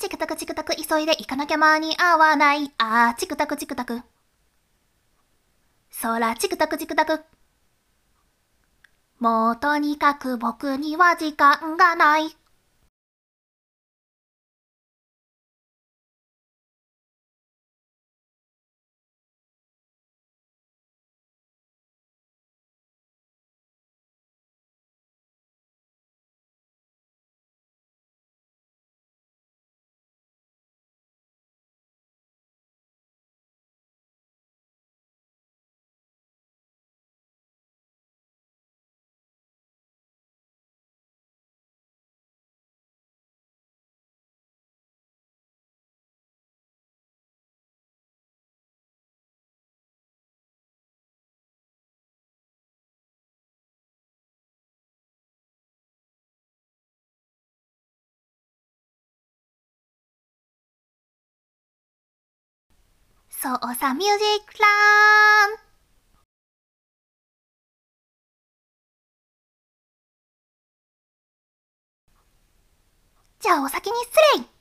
チクタクチクタク急いで行かなきゃ間に合わない。チクタクチクタク。そらチクタクチクタク。もうとにかく僕には時間がない。そうさ、ミュージックラン。じゃあお先に失礼。